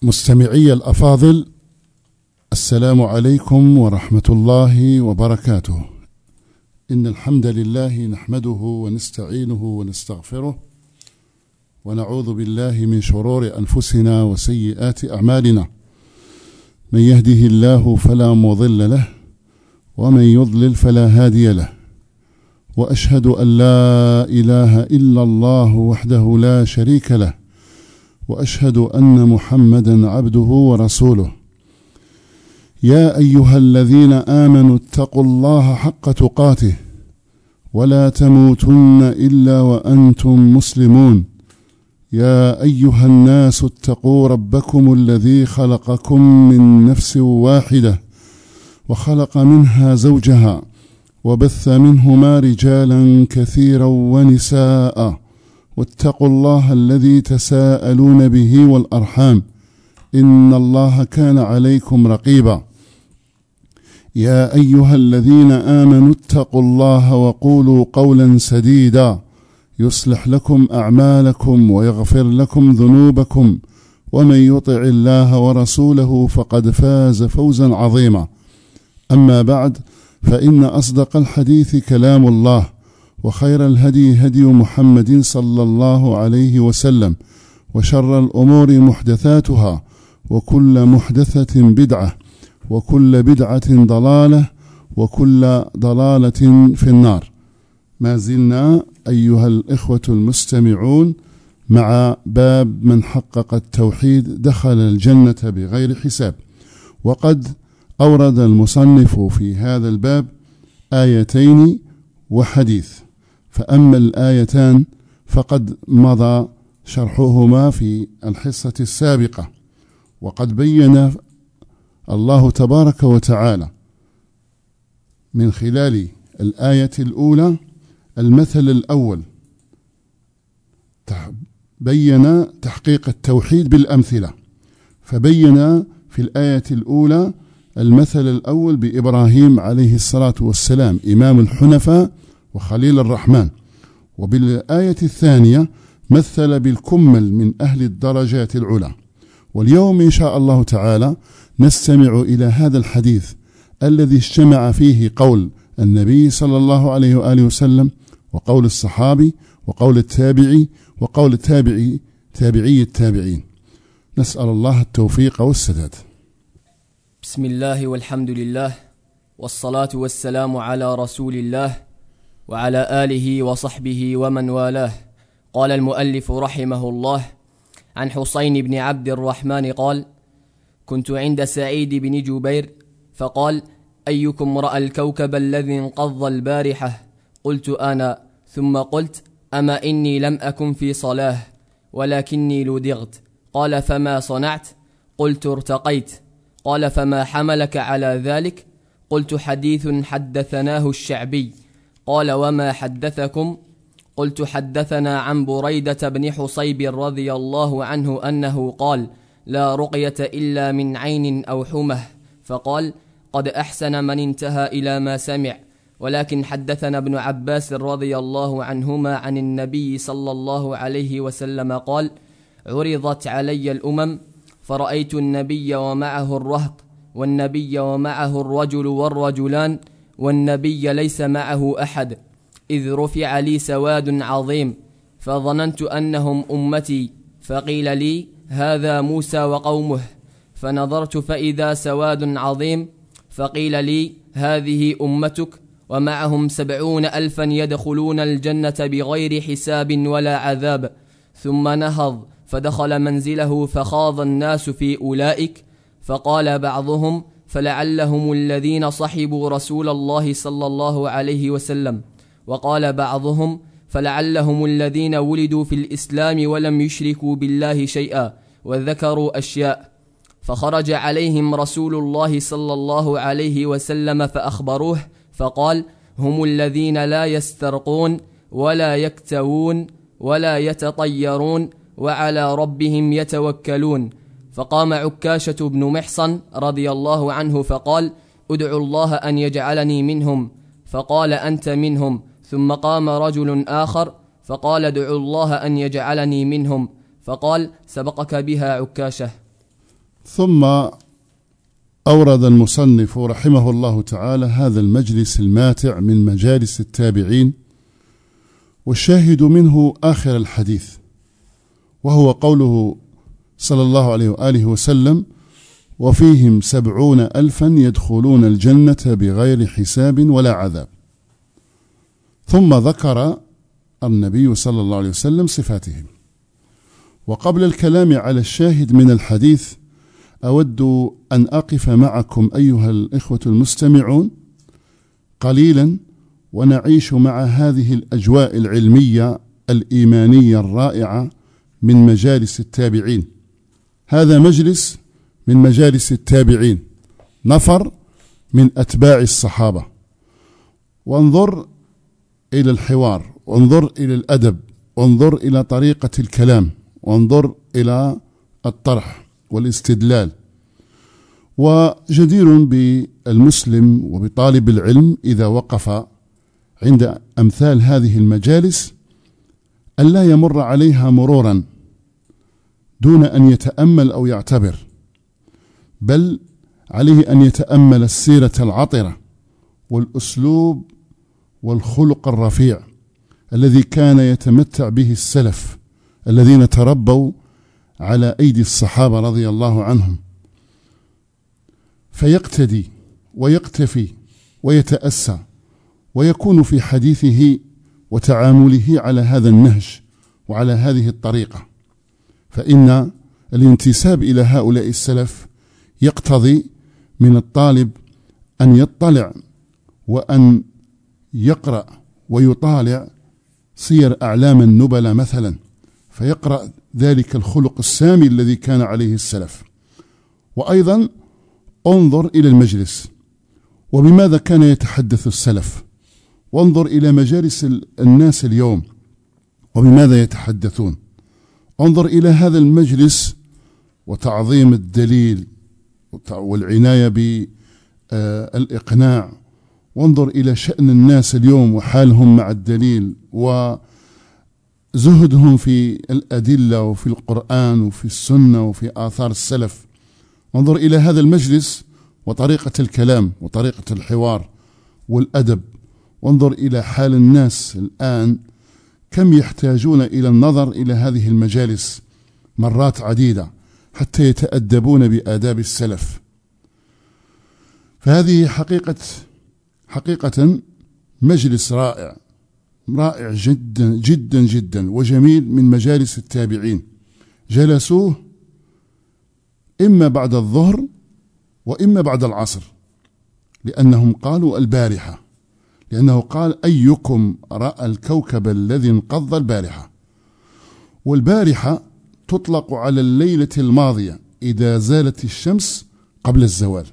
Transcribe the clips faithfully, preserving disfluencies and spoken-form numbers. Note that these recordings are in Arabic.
مستمعي الأفاضل، السلام عليكم ورحمة الله وبركاته. إن الحمد لله نحمده ونستعينه ونستغفره، ونعوذ بالله من شرور أنفسنا وسيئات أعمالنا. من يهده الله فلا مضل له، ومن يضلل فلا هادي له. وأشهد أن لا إله إلا الله وحده لا شريك له، وأشهد أن محمدا عبده ورسوله. يا أيها الذين آمنوا اتقوا الله حق تقاته، ولا تموتن إلا وأنتم مسلمون. يا أيها الناس اتقوا ربكم الذي خلقكم من نفس واحدة، وخلق منها زوجها، وبث منهما رجالا كثيرا ونساء. واتقوا الله الذي تساءلون به والأرحام، إن الله كان عليكم رقيبا. يا أيها الذين آمنوا اتقوا الله وقولوا قولا سديدا، يصلح لكم أعمالكم ويغفر لكم ذنوبكم، ومن يطع الله ورسوله فقد فاز فوزا عظيما. أما بعد، فإن أصدق الحديث كلام الله، وخير الهدي هدي محمد صلى الله عليه وسلم، وشر الأمور محدثاتها، وكل محدثة بدعة، وكل بدعة ضلالة، وكل ضلالة في النار. ما زلنا أيها الإخوة المستمعون مع باب من حقق التوحيد دخل الجنة بغير حساب. وقد أورد المصنف في هذا الباب آيتين وحديث، فأما الآيتان فقد مضى شرحهما في الحصة السابقة. وقد بين الله تبارك وتعالى من خلال الآية الأولى المثل الأول، بين تحقيق التوحيد بالأمثلة. فبين في الآية الأولى المثل الأول بإبراهيم عليه الصلاة والسلام إمام الحنفاء وخليل الرحمن. وبالآية الثانية مثل بالكمل من أهل الدرجات العلى. واليوم إن شاء الله تعالى نستمع إلى هذا الحديث الذي اجتمع فيه قول النبي صلى الله عليه وآله وسلم، وقول الصحابي، وقول التابعي، وقول التابعي تابعي التابعين. نسأل الله التوفيق والسداد. بسم الله والحمد لله، والصلاة والسلام على رسول الله وعلى آله وصحبه ومن والاه. قال المؤلف رحمه الله: عن حسين بن عبد الرحمن قال: كنت عند سعيد بن جبير فقال: أيكم رأى الكوكب الذي انقض البارحة؟ قلت أنا. ثم قلت: أما إني لم أكن في صلاة ولكني لدغت. قال: فما صنعت؟ قلت: ارتقيت. قال: فما حملك على ذلك؟ قلت: حديث حدثناه الشعبي. قال: وما حدثكم؟ قلت: حدثنا عن بريدة بن حصيب رضي الله عنه أنه قال: لا رقية إلا من عين أو حمه. فقال: قد أحسن من انتهى إلى ما سمع. ولكن حدثنا ابن عباس رضي الله عنهما عن النبي صلى الله عليه وسلم قال: عرضت علي الأمم فرأيت النبي ومعه الرهط، والنبي ومعه الرجل والرجلان، والنبي ليس معه أحد، إذ رفع لي سواد عظيم، فظننت أنهم أمتي، فقيل لي: هذا موسى وقومه. فنظرت فإذا سواد عظيم، فقيل لي: هذه أمتك، ومعهم سبعون ألفا يدخلون الجنة بغير حساب ولا عذاب. ثم نهض فدخل منزله، فخاض الناس في أولئك، فقال بعضهم: فلعلهم الذين صحبوا رسول الله صلى الله عليه وسلم. وقال بعضهم: فلعلهم الذين ولدوا في الإسلام ولم يشركوا بالله شيئا، وذكروا أشياء. فخرج عليهم رسول الله صلى الله عليه وسلم فأخبروه، فقال: هم الذين لا يسترقون ولا يكتوون ولا يتطيرون وعلى ربهم يتوكلون. فقام عكاشة بن محصن رضي الله عنه فقال: ادعوا الله أن يجعلني منهم. فقال: أنت منهم. ثم قام رجل آخر فقال: ادعوا الله أن يجعلني منهم. فقال: سبقك بها عكاشة. ثم أورد المصنف رحمه الله تعالى هذا المجلس الماتع من مجالس التابعين، والشاهد منه آخر الحديث، وهو قوله صلى الله عليه وآله وسلم: وفيهم سبعون ألفا يدخلون الجنة بغير حساب ولا عذاب. ثم ذكر النبي صلى الله عليه وسلم صفاتهم. وقبل الكلام على الشاهد من الحديث أود أن أقف معكم أيها الإخوة المستمعون قليلا ونعيش مع هذه الأجواء العلمية الإيمانية الرائعة من مجالس التابعين. هذا مجلس من مجالس التابعين، نفر من أتباع الصحابة. وانظر إلى الحوار، وانظر إلى الأدب، وانظر إلى طريقة الكلام، وانظر إلى الطرح والاستدلال. وجدير بالمسلم وبطالب العلم إذا وقف عند أمثال هذه المجالس أن لا يمر عليها مرورا دون أن يتأمل أو يعتبر، بل عليه أن يتأمل السيرة العطرة والأسلوب والخلق الرفيع الذي كان يتمتع به السلف الذين تربوا على أيدي الصحابة رضي الله عنهم، فيقتدي ويقتفي ويتأسى ويكون في حديثه وتعامله على هذا النهج وعلى هذه الطريقة. فإن الانتساب إلى هؤلاء السلف يقتضي من الطالب أن يطلع وأن يقرأ ويطالع سير أعلام النبلاء مثلا، فيقرأ ذلك الخلق السامي الذي كان عليه السلف. وأيضا انظر إلى المجلس وبماذا كان يتحدث السلف، وانظر إلى مجالس الناس اليوم وبماذا يتحدثون. انظر إلى هذا المجلس وتعظيم الدليل والعناية بالإقناع، وانظر إلى شأن الناس اليوم وحالهم مع الدليل وزهدهم في الأدلة وفي القرآن وفي السنة وفي آثار السلف. وانظر إلى هذا المجلس وطريقة الكلام وطريقة الحوار والأدب. وانظر إلى حال الناس الآن كم يحتاجون إلى النظر إلى هذه المجالس مرات عديدة حتى يتأدبون بآداب السلف. فهذه حقيقة حقيقة مجلس رائع رائع جدا جدا جدا وجميل من مجالس التابعين. جلسوه إما بعد الظهر وإما بعد العصر، لأنهم قالوا البارحة، لأنه قال: أيكم رأى الكوكب الذي انقض البارحة. والبارحة تطلق على الليلة الماضية إذا زالت الشمس قبل الزوال،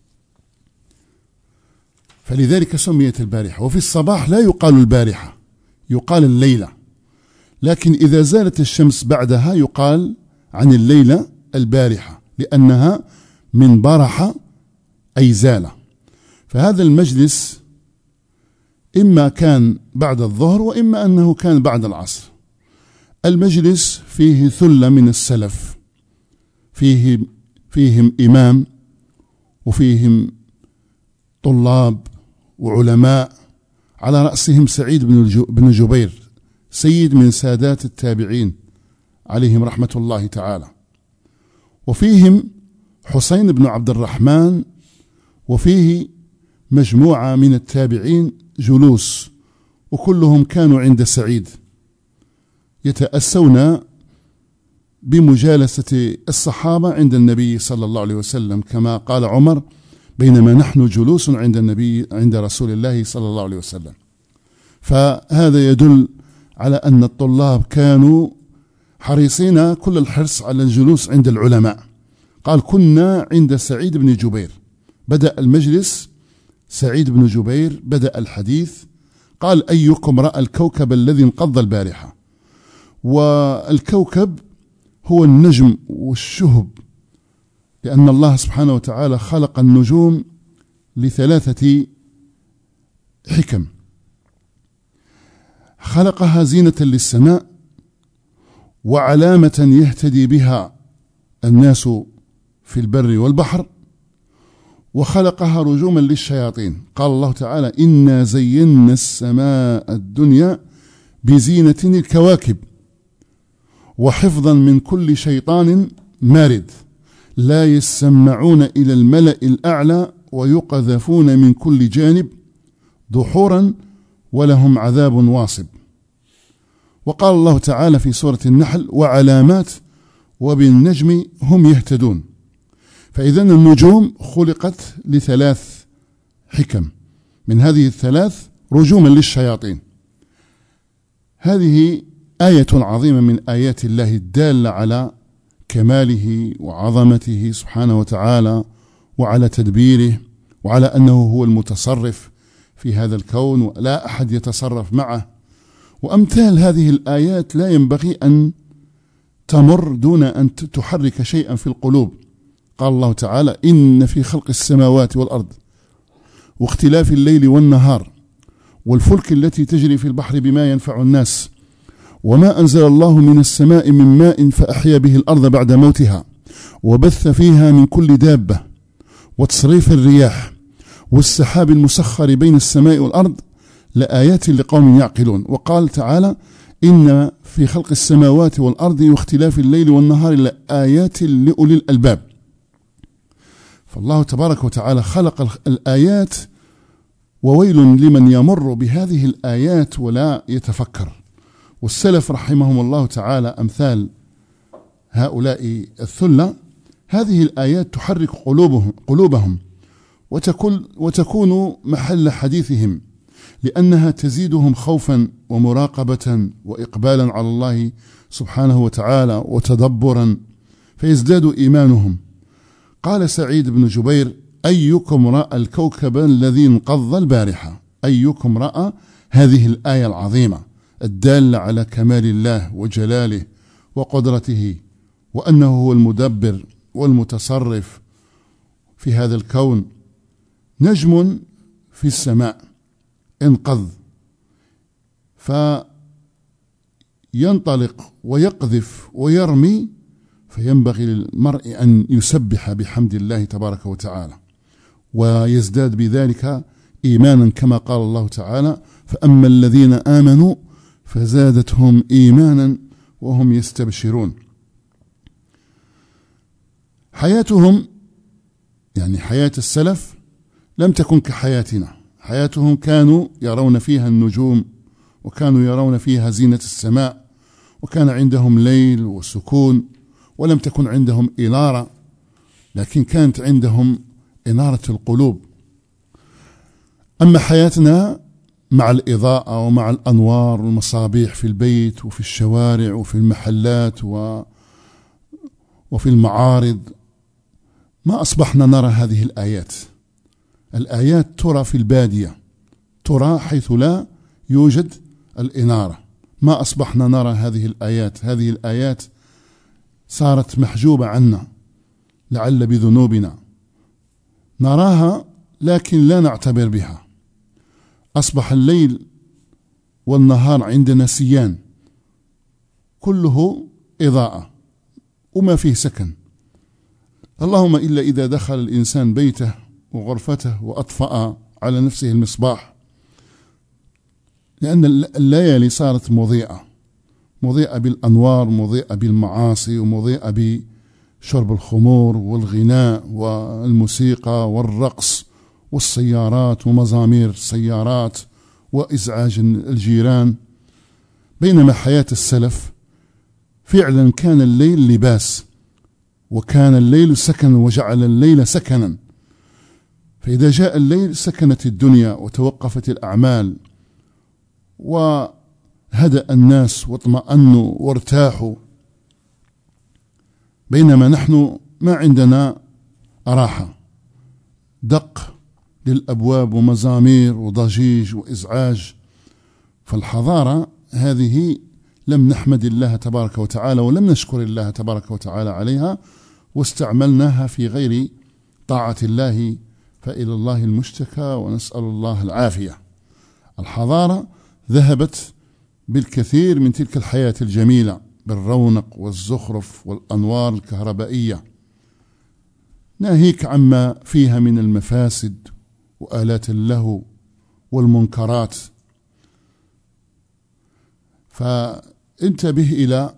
فلذلك سميت البارحة. وفي الصباح لا يقال البارحة، يقال الليلة، لكن إذا زالت الشمس بعدها يقال عن الليلة البارحة، لأنها من برح أي زال. فهذا المجلس إما كان بعد الظهر وإما أنه كان بعد العصر. المجلس فيه ثلة من السلف، فيه فيهم إمام وفيهم طلاب وعلماء، على رأسهم سعيد بن جبير، سيد من سادات التابعين عليهم رحمة الله تعالى. وفيهم حسين بن عبد الرحمن، وفيه مجموعة من التابعين جلوس، وكلهم كانوا عند سعيد يتأسون بمجالسة الصحابة عند النبي صلى الله عليه وسلم، كما قال عمر: بينما نحن جلوس عند النبي عند رسول الله صلى الله عليه وسلم. فهذا يدل على أن الطلاب كانوا حريصين كل الحرص على الجلوس عند العلماء. قال: كنا عند سعيد بن جبير. بدأ المجلس سعيد بن جبير، بدأ الحديث، قال: أيكم رأى الكوكب الذي انقض البارحة. والكوكب هو النجم والشهب، لأن الله سبحانه وتعالى خلق النجوم لثلاثة حكم: خلقها زينة للسماء، وعلامة يهتدي بها الناس في البر والبحر، وخلقها رجوما للشياطين. قال الله تعالى: إنا زينا السماء الدنيا بزينة الكواكب وحفظا من كل شيطان مارد لا يسمعون إلى الملأ الأعلى ويقذفون من كل جانب دحورا ولهم عذاب واصب. وقال الله تعالى في سورة النحل: وعلامات وبالنجم هم يهتدون. فإذن النجوم خلقت لثلاث حكم، من هذه الثلاث رجوما للشياطين. هذه آية عظيمة من آيات الله الدالة على كماله وعظمته سبحانه وتعالى، وعلى تدبيره، وعلى أنه هو المتصرف في هذا الكون ولا أحد يتصرف معه. وأمثال هذه الآيات لا ينبغي أن تمر دون أن تحرك شيئا في القلوب. قال الله تعالى: إن في خلق السماوات والأرض واختلاف الليل والنهار والفلك التي تجري في البحر بما ينفع الناس وما أنزل الله من السماء من ماء فأحيا به الأرض بعد موتها وبث فيها من كل دابة وتصريف الرياح والسحاب المسخر بين السماء والأرض لآيات لقوم يعقلون. وقال تعالى: إن في خلق السماوات والأرض واختلاف الليل والنهار لآيات لأولي الألباب. فالله تبارك وتعالى خلق الآيات، وويل لمن يمر بهذه الآيات ولا يتفكر. والسلف رحمهم الله تعالى أمثال هؤلاء الثلة، هذه الآيات تحرك قلوبهم, قلوبهم وتكون, وتكون محل حديثهم، لأنها تزيدهم خوفا ومراقبة وإقبالا على الله سبحانه وتعالى وتدبرا، فيزداد إيمانهم. قال سعيد بن جبير: أيكم رأى الكوكب الذي انقض البارحة؟ أيكم رأى هذه الآية العظيمة الدالة على كمال الله وجلاله وقدرته، وأنه هو المدبر والمتصرف في هذا الكون. نجم في السماء انقض فينطلق ويقذف ويرمي، فينبغي للمرء أن يسبح بحمد الله تبارك وتعالى ويزداد بذلك إيمانا، كما قال الله تعالى: فأما الذين آمنوا فزادتهم إيمانا وهم يستبشرون. حياتهم يعني حياة السلف لم تكن كحياتنا. حياتهم كانوا يرون فيها النجوم، وكانوا يرون فيها زينة السماء، وكان عندهم ليل وسكون، ولم تكن عندهم إنارة، لكن كانت عندهم إنارة القلوب. أما حياتنا مع الإضاءة ومع الأنوار والمصابيح في البيت وفي الشوارع وفي المحلات و... وفي المعارض، ما أصبحنا نرى هذه الآيات. الآيات ترى في البادية، ترى حيث لا يوجد الإنارة. ما أصبحنا نرى هذه الآيات. هذه الآيات صارت محجوبة عنا لعل بذنوبنا، نراها لكن لا نعتبر بها. أصبح الليل والنهار عندنا سيان، كله إضاءة وما فيه سكن، اللهم إلا إذا دخل الإنسان بيته وغرفته وأطفأ على نفسه المصباح، لأن الليالي صارت مضيئة، مضيئة بالأنوار، مضيئة بالمعاصي، ومضيئة بشرب الخمور والغناء والموسيقى والرقص والسيارات ومزامير السيارات وإزعاج الجيران. بينما حياة السلف فعلا كان الليل لباس، وكان الليل سكن، وجعل الليل سكنا. فإذا جاء الليل سكنت الدنيا وتوقفت الأعمال وهدأ الناس واطمأنوا وارتاحوا، بينما نحن ما عندنا راحة، دق للأبواب ومزامير وضجيج وإزعاج. فالحضارة هذه لم نحمد الله تبارك وتعالى ولم نشكر الله تبارك وتعالى عليها، واستعملناها في غير طاعة الله، فإلى الله المشتكى ونسأل الله العافية. الحضارة ذهبت بالكثير من تلك الحياة الجميلة بالرونق والزخرف والأنوار الكهربائية، ناهيك عما فيها من المفاسد وآلات اللهو والمنكرات. فانتبه إلى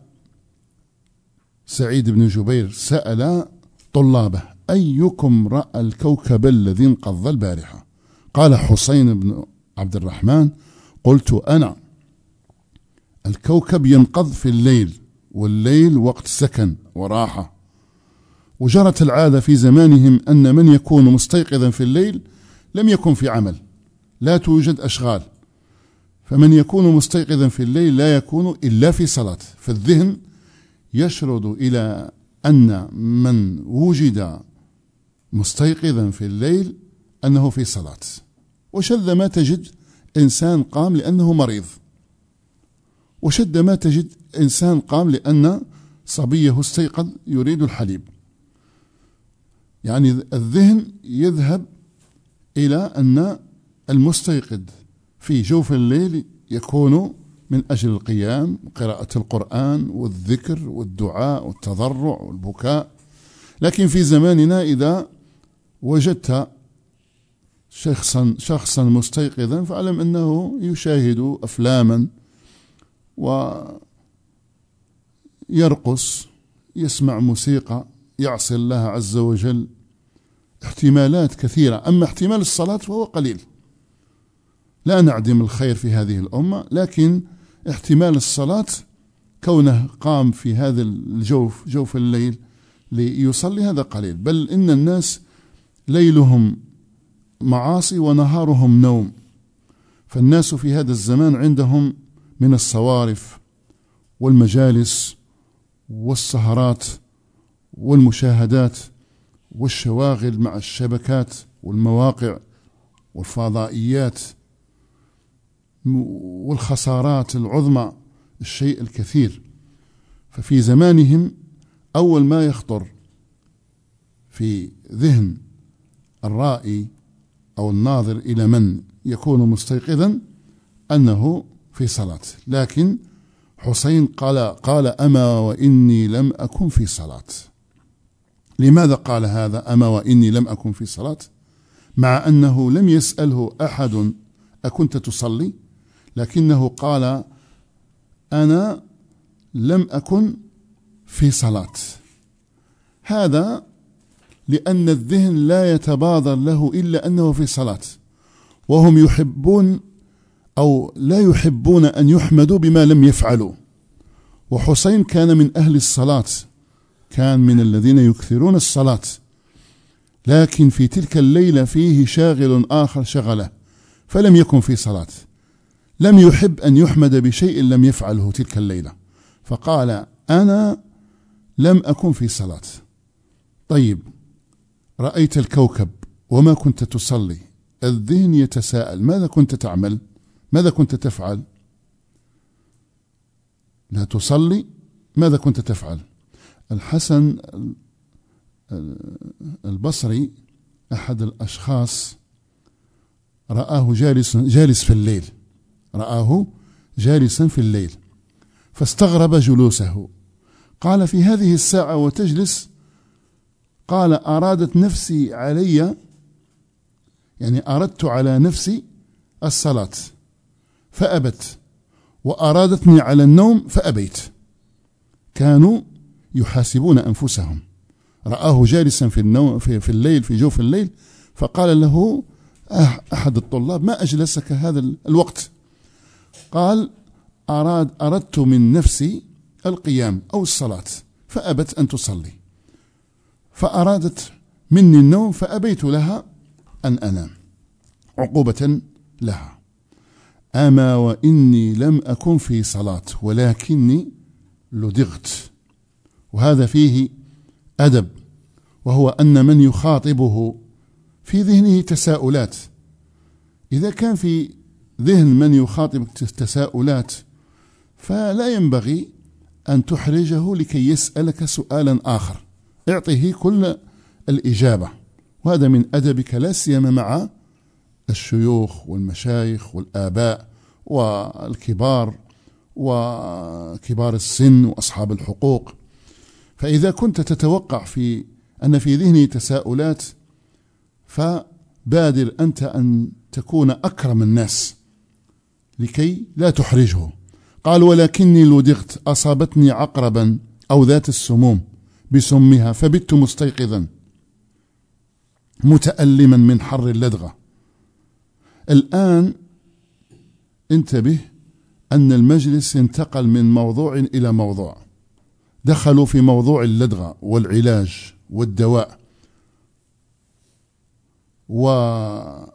سعيد بن جبير سأل طلابه: أيكم رأى الكوكب الذي انقض البارحة؟ قال حسين بن عبد الرحمن: قلت أنا. الكوكب ينقض في الليل، والليل وقت سكن وراحة، وجرت العادة في زمانهم أن من يكون مستيقظا في الليل لم يكن في عمل، لا توجد أشغال، فمن يكون مستيقظا في الليل لا يكون إلا في صلاة، فالذهن يشرد إلى أن من وجد مستيقظا في الليل أنه في صلاة. وشذ ما تجد إنسان قام لأنه مريض، وشد ما تجد إنسان قام لأن صبيه استيقظ يريد الحليب. يعني الذهن يذهب إلى أن المستيقظ في جوف الليل يكون من أجل القيام وقراءة القرآن والذكر والدعاء والتضرع والبكاء. لكن في زماننا إذا وجدت شخصا شخصا مستيقظا فاعلم أنه يشاهد أفلاما ويرقص، يسمع موسيقى، يعصي الله عز وجل، احتمالات كثيرة. أما احتمال الصلاة فهو قليل، لا نعدم الخير في هذه الأمة، لكن احتمال الصلاة كونه قام في هذا الجوف جوف الليل ليصلي هذا قليل. بل إن الناس ليلهم معاصي ونهارهم نوم، فالناس في هذا الزمان عندهم من الصوارف والمجالس والسهرات والمشاهدات والشواغل مع الشبكات والمواقع والفضائيات والخسارات العظمى، الشيء الكثير. ففي زمانهم أول ما يخطر في ذهن الرائي أو الناظر إلى من يكون مستيقظا أنه في صلاة. لكن حسين قال قال أما وإني لم أكن في صلاة. لماذا قال هذا أما وإني لم أكن في صلاة؟ مع أنه لم يسأله أحد أكنت تصلي، لكنه قال أنا لم أكن في صلاة. هذا لأن الذهن لا يتبادر له إلا أنه في صلاة، وهم يحبون أو لا يحبون أن يحمدوا بما لم يفعلوا. وحسين كان من أهل الصلاة، كان من الذين يكثرون الصلاة، لكن في تلك الليلة فيه شاغل آخر شغله فلم يكن في صلاة، لم يحب أن يحمد بشيء لم يفعله تلك الليلة، فقال أنا لم أكن في صلاة. طيب، رأيت الكوكب وما كنت تصلي، الذهن يتساءل ماذا كنت تعمل؟ ماذا كنت تفعل؟ لا تصلي، ماذا كنت تفعل؟ الحسن البصري أحد الأشخاص رآه جالس جالس في الليل، رآه جالسا في الليل فاستغرب جلوسه. قال في هذه الساعة وتجلس؟ قال أرادت نفسي علي، يعني أردت على نفسي الصلاة فأبت، وأرادتني على النوم فأبيت. كانوا يحاسبون أنفسهم. رآه جالسا في النوم في, في الليل في جوف الليل، فقال له أحد الطلاب ما أجلسك هذا الوقت؟ قال أراد أردت من نفسي القيام أو الصلاة فأبت أن تصلي، فأرادت مني النوم فأبيت لها أن أنام عقوبة لها. أما وإني لم أكن في صلاة ولكني لدغت. وهذا فيه أدب، وهو أن من يخاطبه في ذهنه تساؤلات. إذا كان في ذهن من يخاطب تساؤلات فلا ينبغي أن تحرجه لكي يسألك سؤالا آخر، اعطه كل الإجابة. وهذا من أدبك لا سيما مع الشيوخ والمشايخ والآباء والكبار وكبار السن وأصحاب الحقوق. فإذا كنت تتوقع في أن في ذهنه تساؤلات، فبادر أنت أن تكون أكرم الناس لكي لا تحرجه. قال: ولكني لدغت، أصابتني عقربا أو ذات السموم بسمها، فبت مستيقظا متألما من حر اللدغة. الآن انتبه أن المجلس انتقل من موضوع إلى موضوع، دخلوا في موضوع اللدغة والعلاج والدواء. وقبل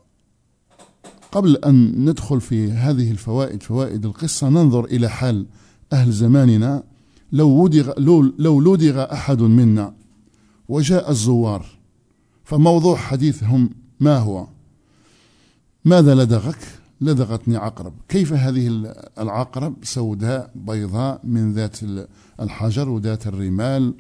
أن ندخل في هذه الفوائد، فوائد القصة، ننظر إلى حال أهل زماننا. لو لدغ, لو لدغ أحد منا وجاء الزوار، فموضوع حديثهم ما هو؟ ماذا لدغك؟ لدغتني عقرب. كيف هذه العقرب؟ سوداء بيضاء من ذات الحجر وذات الرمال،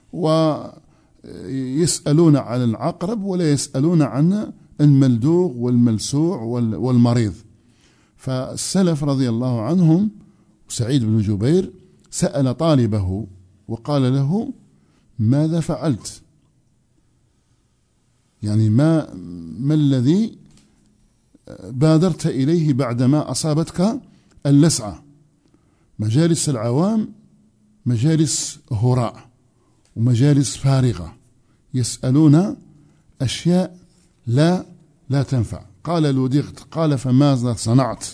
ويسألون عن العقرب ولا يسألون عن الملدوغ والملسوع والمريض. فالسلف رضي الله عنهم، سعيد بن جبير سأل طالبه وقال له: ماذا فعلت؟ يعني ما, ما الذي بادرت إليه بعدما أصابتك اللسعة؟ مجالس العوام مجالس هراء ومجالس فارغة، يسألون أشياء لا لا تنفع. قال: لدغت. قال: فماذا صنعت؟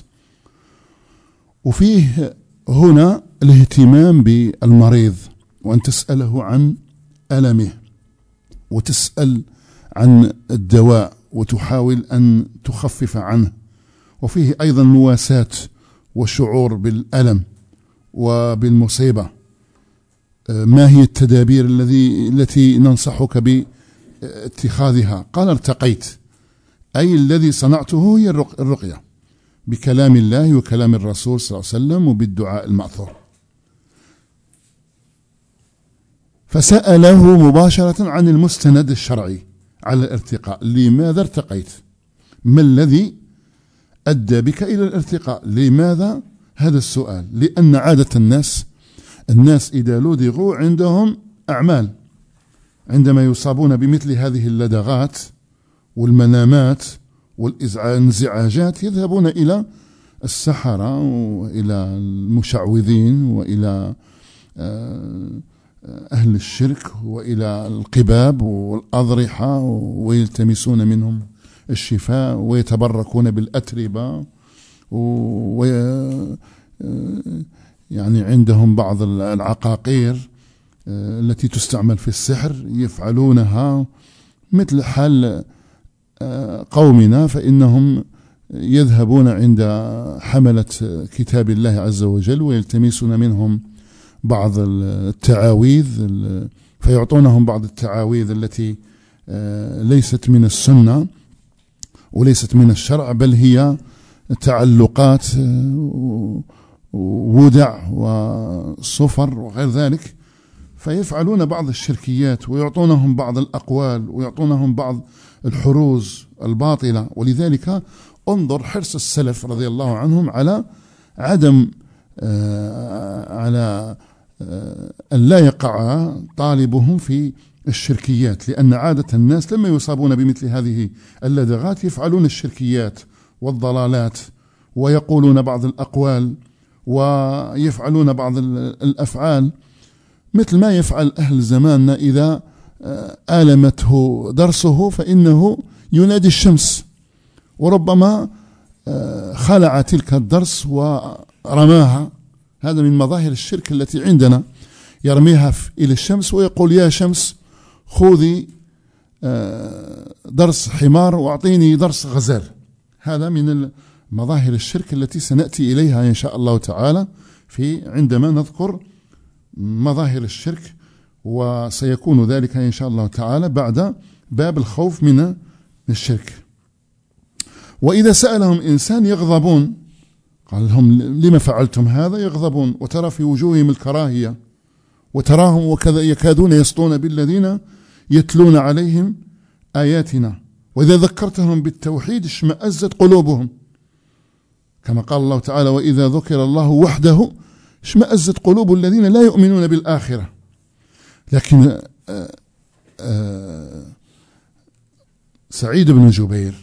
وفيه هنا الاهتمام بالمريض، وأن تسأله عن ألمه وتسأل عن الدواء وتحاول أن تخفف عنه. وفيه أيضا مواساة وشعور بالألم وبالمصيبة. ما هي التدابير الذي التي ننصحك باتخاذها؟ قال: ارتقيت، أي الذي صنعته هي الرقية بكلام الله وكلام الرسول صلى الله عليه وسلم وبالدعاء المأثور. فسأله مباشرة عن المستند الشرعي على الارتقاء. لماذا ارتقيت؟ ما الذي أدى بك إلى الارتقاء؟ لماذا هذا السؤال؟ لأن عادة الناس الناس إذا لدغوا عندهم أعمال، عندما يصابون بمثل هذه اللدغات والمنامات والانزعاجات يذهبون إلى السحرة وإلى المشعوذين وإلى أهل الشرك وإلى القباب والأضرحة، ويلتمسون منهم الشفاء ويتبركون بالأتربة، و يعني عندهم بعض العقاقير التي تستعمل في السحر يفعلونها. مثل حال قومنا، فإنهم يذهبون عند حملة كتاب الله عز وجل ويلتمسون منهم بعض التعاويذ، فيعطونهم بعض التعاويذ التي ليست من السنة وليست من الشرع، بل هي تعلقات وودع وصفر وغير ذلك. فيفعلون بعض الشركيات ويعطونهم بعض الأقوال ويعطونهم بعض الحروز الباطلة. ولذلك انظر حرص السلف رضي الله عنهم على عدم آه على آه أن لا يقع طالبهم في الشركيات، لأن عادة الناس لما يصابون بمثل هذه اللدغات يفعلون الشركيات والضلالات ويقولون بعض الأقوال ويفعلون بعض الأفعال، مثل ما يفعل أهل زماننا إذا آلمته درسه فإنه ينادي الشمس، وربما خلع تلك الدرس ورماها. هذا من مظاهر الشرك التي عندنا، يرميها إلى الشمس ويقول: يا شمس خذي درس حمار واعطيني درس غزال. هذا من مظاهر الشرك التي سنأتي إليها إن شاء الله تعالى في عندما نذكر مظاهر الشرك، وسيكون ذلك إن شاء الله تعالى بعد باب الخوف من الشرك. وإذا سألهم إنسان يغضبون، قال لهم: لما فعلتم هذا؟ يغضبون، وترى في وجوههم الكراهية، وتراهم وكذا يكادون يسطون بالذين يتلون عليهم آياتنا، وإذا ذكرتهم بالتوحيد اشمأزت قلوبهم، كما قال الله تعالى: وإذا ذكر الله وحده اشمأزت قلوب الذين لا يؤمنون بالآخرة. لكن سعيد بن جبير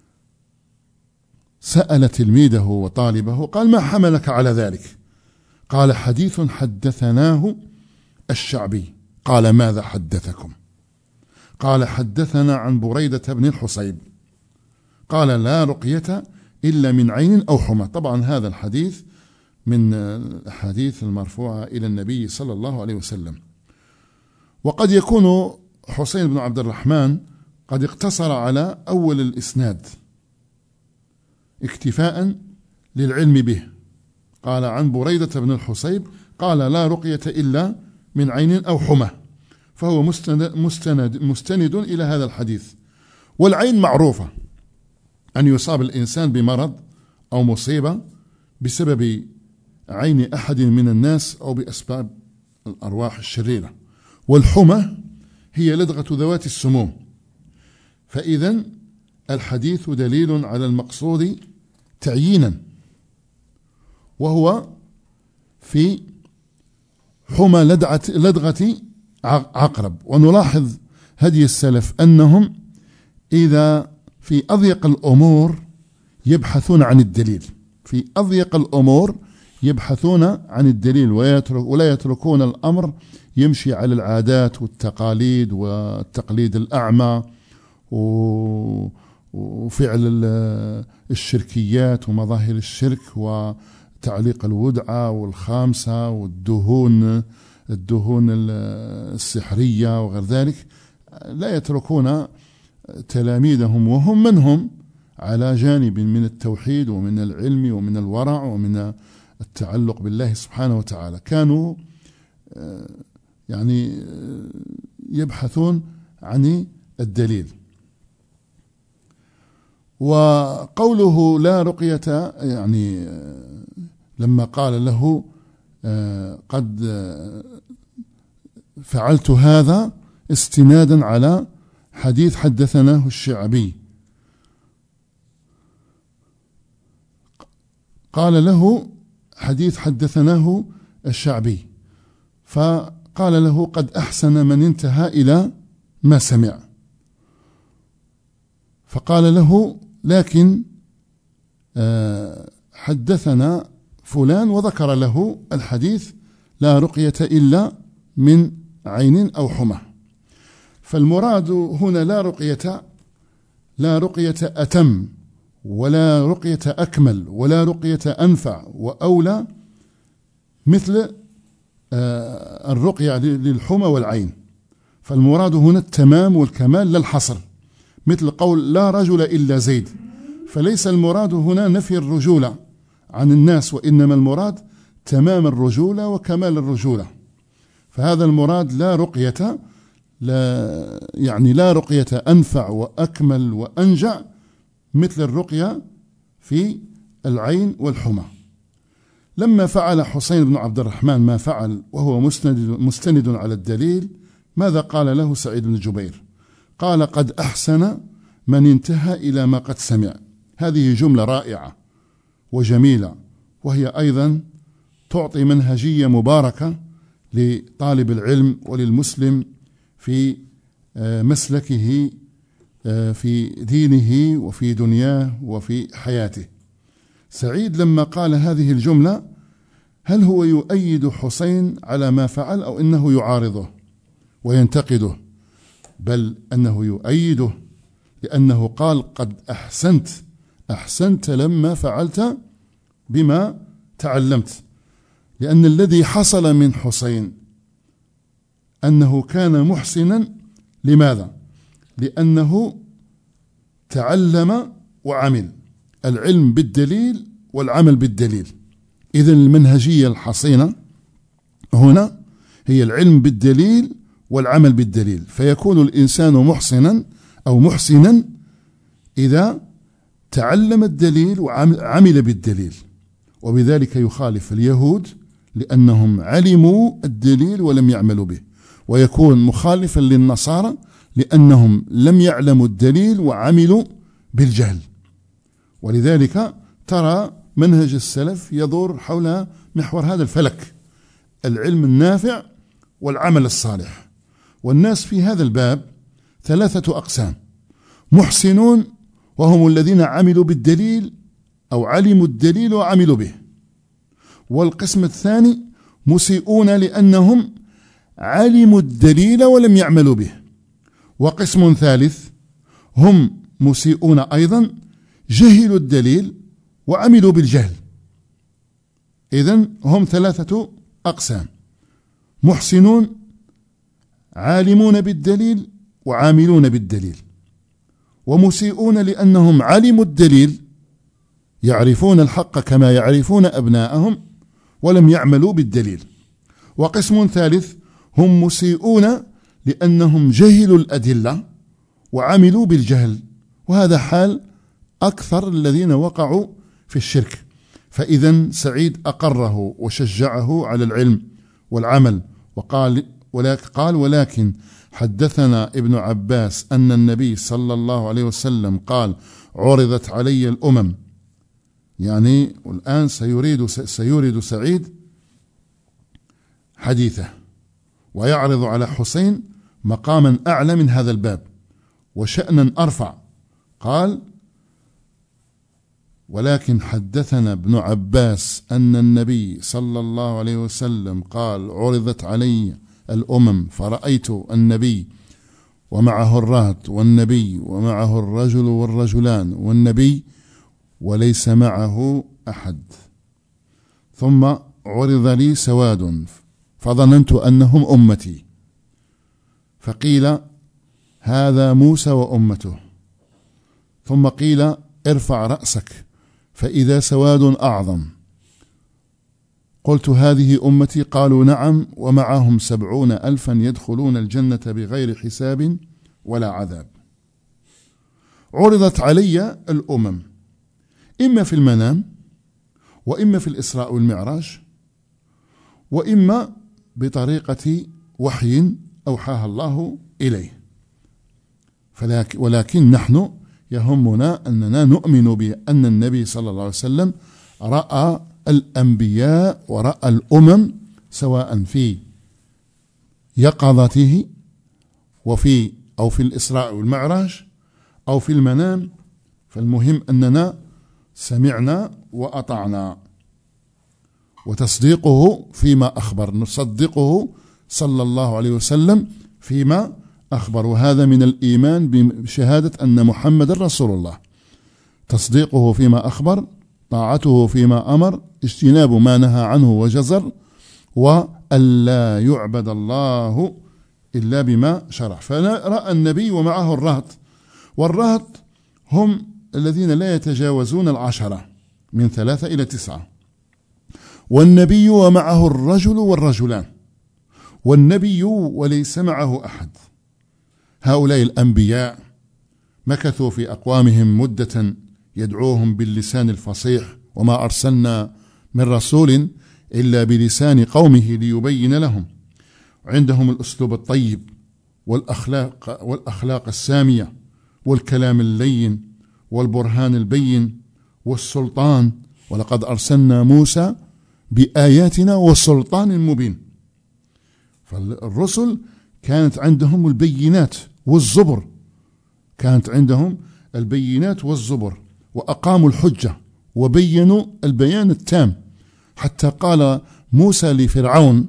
سأل تلميذه وطالبه قال: ما حملك على ذلك؟ قال: حديث حدثناه الشعبي. قال: ماذا حدثكم؟ قال: حدثنا عن بريدة بن الحصيب قال: لا رقية إلا من عين أو حمى. طبعا هذا الحديث من الأحاديث المرفوعة إلى النبي صلى الله عليه وسلم. وقد يكون حسين بن عبد الرحمن قد اقتصر على أول الإسناد اكتفاء للعلم به. قال: عن بريدة بن الحصيب قال: لا رقية إلا من عين أو حمى، فهو مستند, مستند, مستند إلى هذا الحديث. والعين معروفة، أن يصاب الإنسان بمرض أو مصيبة بسبب عين أحد من الناس أو بأسباب الأرواح الشريرة. والحمى هي لدغة ذوات السموم. فإذن الحديث دليل على المقصود تعيينا، وهو في حمى لدغة عقرب. ونلاحظ هدي السلف أنهم إذا في أضيق الأمور يبحثون عن الدليل، في أضيق الأمور يبحثون عن الدليل ولا يتركون الأمر يمشي على العادات والتقاليد والتقليد الأعمى وفعل الشركيات ومظاهر الشرك وتعليق الودعة والخامسة والدهون الدهون السحرية وغير ذلك. لا يتركون تلاميذهم وهم منهم على جانب من التوحيد ومن العلم ومن الورع ومن التعلق بالله سبحانه وتعالى، كانوا يعني يبحثون عن الدليل. وقوله لا رقية، يعني لما قال له قد فعلت هذا استنادا على حديث حدثناه الشعبي، قال له حديث حدثناه الشعبي، فقال له قد أحسن من انتهى إلى ما سمع. فقال له لكن حدثنا فلان، وذكر له الحديث لا رقية إلا من عين أو حمى. فالمراد هنا لا رقية لا رقية أتم ولا رقية أكمل ولا رقية أنفع وأولى مثل الرقية للحمى والعين. فالمراد هنا التمام والكمال لا الحصر، مثل قول لا رجل إلا زيد. فليس المراد هنا نفي الرجولة عن الناس، وإنما المراد تمام الرجولة وكمال الرجولة. فهذا المراد لا رقية، لا يعني لا رقية أنفع وأكمل وأنجع مثل الرقية في العين والحمى. لما فعل حسين بن عبد الرحمن ما فعل وهو مستند, مستند على الدليل، ماذا قال له سعيد بن جبير؟ قال قد أحسن من انتهى إلى ما قد سمع. هذه جملة رائعة وجميلة، وهي أيضا تعطي منهجية مباركة لطالب العلم وللمسلم في مسلكه في دينه وفي دنياه وفي حياته. سعيد لما قال هذه الجملة، هل هو يؤيد حسين على ما فعل أو إنه يعارضه وينتقده؟ بل أنه يؤيده، لأنه قال قد أحسنت أحسنت لما فعلت بما تعلمت. لأن الذي حصل من حسين أنه كان محسنا. لماذا؟ لأنه تعلم وعمل، العلم بالدليل والعمل بالدليل. إذن المنهجية الحصينة هنا هي العلم بالدليل والعمل بالدليل. فيكون الإنسان محسنا أو محسنا إذا تعلم الدليل وعمل بالدليل. وبذلك يخالف اليهود لأنهم علموا الدليل ولم يعملوا به، ويكون مخالفا للنصارى لأنهم لم يعلموا الدليل وعملوا بالجهل. ولذلك ترى منهج السلف يدور حول محور هذا الفلك: العلم النافع والعمل الصالح. والناس في هذا الباب ثلاثة أقسام: محسنون وهم الذين عملوا بالدليل أو علموا الدليل وعملوا به، والقسم الثاني مسيئون لأنهم علموا الدليل ولم يعملوا به، وقسم ثالث هم مسيئون أيضا جهلوا الدليل وعملوا بالجهل. إذن هم ثلاثة أقسام: محسنون، عالمون بالدليل وعاملون بالدليل، ومسيئون لأنهم علموا الدليل يعرفون الحق كما يعرفون أبناءهم ولم يعملوا بالدليل. وقسم ثالث هم مسيئون لأنهم جهلوا الأدلة وعملوا بالجهل، وهذا حال أكثر الذين وقعوا في الشرك. فإذا سعيد أقره وشجعه على العلم والعمل، وقال ولكن, قال ولكن حدثنا ابن عباس أن النبي صلى الله عليه وسلم قال: عرضت علي الأمم. يعني والآن سيريد, سيورد سعيد حديثه ويعرض على حسين مقاما أعلى من هذا الباب وشأنا أرفع. قال: ولكن حدثنا ابن عباس أن النبي صلى الله عليه وسلم قال: عرضت علي الأمم فرأيت النبي ومعه الرهط والنبي ومعه الرجل والرجلان والنبي وليس معه أحد، ثم عرض لي سواد فظننت أنهم أمتي، فقيل: هذا موسى وأمته، ثم قيل: ارفع رأسك فإذا سواد أعظم. قلت: هذه أمتي؟ قالوا: نعم، ومعهم سبعون ألفا يدخلون الجنة بغير حساب ولا عذاب. عرضت علي الأمم إما في المنام، وإما في الإسراء والمعراج، وإما بطريقة وحي أوحاها الله إليه. ولكن نحن يهمنا أننا نؤمن بأن النبي صلى الله عليه وسلم رأى الأنبياء ورأى الأمم، سواء في يقظته وفي أو في الإسراء والمعراج أو في المنام. فالمهم أننا سمعنا وأطعنا، وتصديقه فيما أخبر، نصدقه صلى الله عليه وسلم فيما أخبر، وهذا من الإيمان بشهادة أن محمد رسول الله. تصديقه فيما أخبر، طاعته فيما أمر، اجتناب ما نهى عنه وجزر، وألا يعبد الله إلا بما شرع. فرأى النبي ومعه الرهط، والرهط هم الذين لا يتجاوزون العشرة، من ثلاثة إلى تسعة، والنبي ومعه الرجل والرجلان، والنبي وليس معه أحد. هؤلاء الأنبياء مكثوا في أقوامهم مدة يدعوهم باللسان الفصيح، وما أرسلنا من رسول إلا بلسان قومه ليبين لهم. عندهم الأسلوب الطيب والأخلاق, والأخلاق السامية والكلام اللين والبرهان البين والسلطان. ولقد أرسلنا موسى بآياتنا وسلطان مبين. فالرسل كانت عندهم البينات والزبر، كانت عندهم البينات والزبر، وأقاموا الحجة وبينوا البيان التام، حتى قال موسى لفرعون،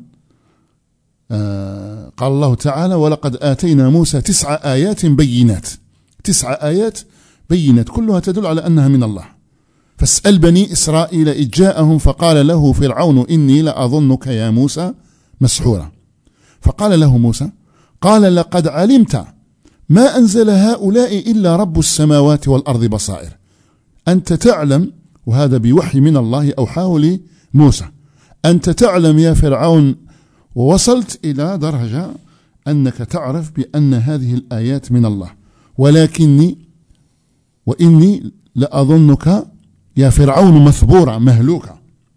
آه قال الله تعالى: ولقد آتينا موسى تسع آيات بينات. تسع آيات بينات كلها تدل على أنها من الله. فاسأل بني إسرائيل إذ جاءهم فقال له فرعون إني لأظنك يا موسى مسحورا. فقال له موسى: قال لقد علمت ما أنزل هؤلاء إلا رب السماوات والأرض بصائر. أنت تعلم، وهذا بوحي من الله أوحاه لموسى، أنت تعلم يا فرعون، ووصلت إلى درجة أنك تعرف بأن هذه الآيات من الله، ولكني وإني لأظنك يا فرعون مثبورا مهلوكا.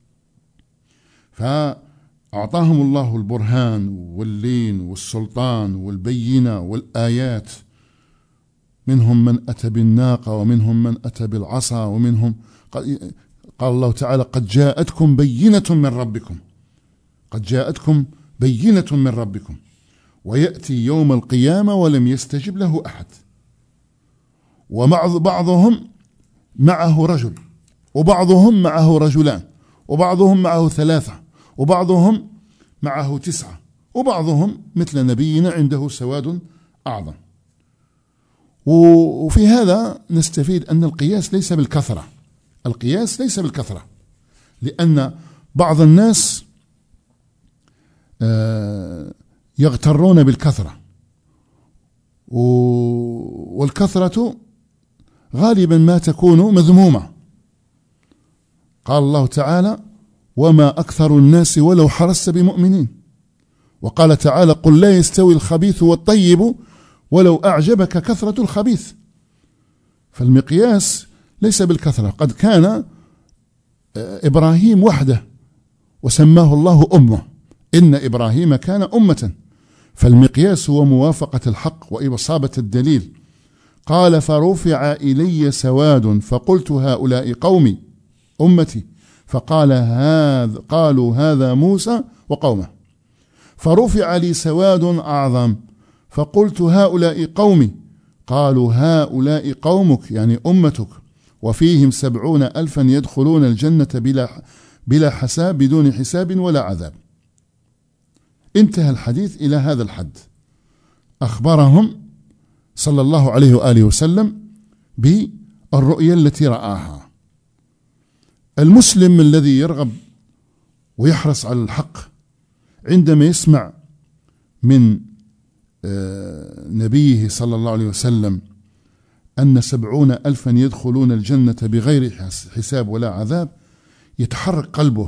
فأعطاهم الله البرهان واللين والسلطان والبينة والآيات. منهم من أتى بالناقة، ومنهم من أتى بالعصا، ومنهم قال الله تعالى: قد جاءتكم بينة من ربكم، قد جاءتكم بينة من ربكم. ويأتي يوم القيامة ولم يستجب له أحد. وبعضهم معه رجل، وبعضهم معه رجلان، وبعضهم معه ثلاثة، وبعضهم معه تسعة، وبعضهم مثل نبينا عنده سواد أعظم. وفي هذا نستفيد أن القياس ليس بالكثرة، القياس ليس بالكثرة، لأن بعض الناس يغترون بالكثرة، والكثرة غالبا ما تكون مذمومة. قال الله تعالى: وما أكثر الناس ولو حرصت بمؤمنين. وقال تعالى: قل لا يستوي الخبيث والطيب ولو أعجبك كثرة الخبيث. فالمقياس ليس بالكثرة. قد كان إبراهيم وحده وسماه الله أمة، إن إبراهيم كان أمة. فالمقياس هو موافقة الحق وإصابة الدليل. قال: فرفع إلي سواد فقلت هؤلاء قومي أمتي، فقال هذا قالوا هذا موسى وقومه. فرفع لي سواد أعظم فقلت هؤلاء قومي، قالوا هؤلاء قومك يعني أمتك، وفيهم سبعون ألفا يدخلون الجنة بلا, بلا حساب بدون حساب ولا عذاب. انتهى الحديث إلى هذا الحد. أخبرهم صلى الله عليه وآله وسلم بالرؤيا التي رآها. المسلم الذي يرغب ويحرص على الحق عندما يسمع من نبيه صلى الله عليه وسلم أن سبعون ألفا يدخلون الجنة بغير حساب ولا عذاب يتحرك قلبه.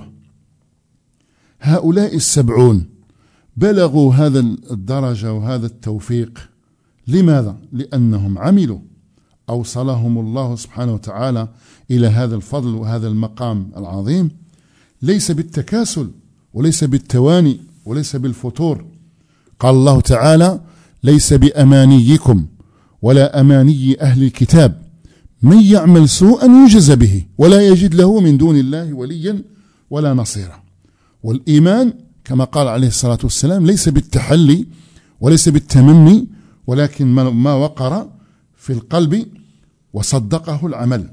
هؤلاء السبعون بلغوا هذا الدرجة وهذا التوفيق. لماذا؟ لأنهم عملوا، أوصلهم الله سبحانه وتعالى إلى هذا الفضل وهذا المقام العظيم، ليس بالتكاسل وليس بالتواني وليس بالفتور. قال الله تعالى: ليس بأمانيكم ولا أماني أهل الكتاب، من يعمل سوءا يجز به ولا يجد له من دون الله وليا ولا نصيرا. والإيمان كما قال عليه الصلاة والسلام ليس بالتحلي وليس بالتمني، ولكن ما وقر في القلب وصدقه العمل.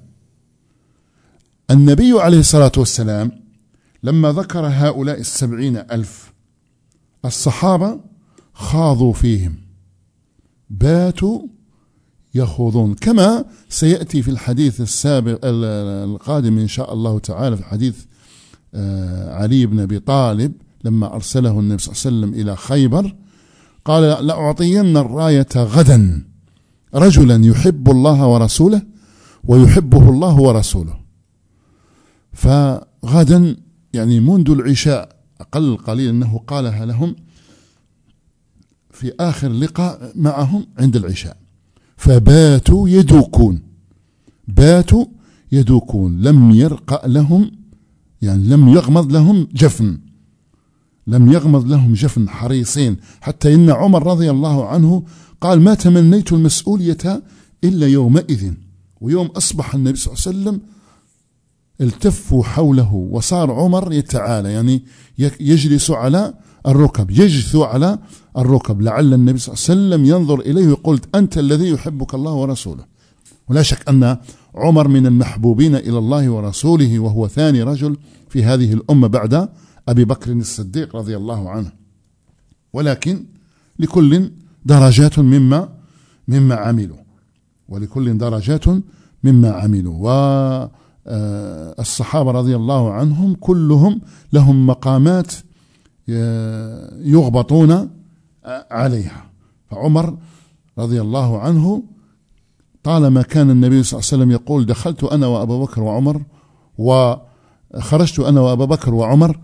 النبي عليه الصلاة والسلام لما ذكر هؤلاء السبعين ألف، الصحابة خاضوا فيهم، باتوا يخوضون، كما سيأتي في الحديث السابق القادم إن شاء الله تعالى، في حديث علي بن أبي طالب لما أرسله النبي صلى الله عليه وسلم إلى خيبر، قال: لأعطين الراية غدا رجلا يحب الله ورسوله ويحبه الله ورسوله. فغدا يعني منذ العشاء أقل قليل أنه قالها لهم في آخر لقاء معهم عند العشاء. فباتوا يدوكون، باتوا يدوكون، لم يرقأ لهم يعني لم يغمض لهم جفن، لم يغمض لهم جفن، حريصين. حتى إن عمر رضي الله عنه قال: ما تمنيت المسؤولية إلا يومئذ. ويوم أصبح النبي صلى الله عليه وسلم التفوا حوله، وصار عمر يتعالى يعني يجلس على الركب، يجث على الركب، لعل النبي صلى الله عليه وسلم ينظر إليه ويقول: أنت الذي يحبك الله ورسوله. ولا شك أن عمر من المحبوبين إلى الله ورسوله، وهو ثاني رجل في هذه الأمة بعد أبي بكر الصديق رضي الله عنه. ولكن لكل درجات مما مما عملوا، ولكل درجات مما عملوا. والصحابة رضي الله عنهم كلهم لهم مقامات يغبطون عليها. فعمر رضي الله عنه طالما كان النبي صلى الله عليه وسلم يقول: دخلت أنا وأبو بكر وعمر، وخرجت أنا وأبو بكر وعمر،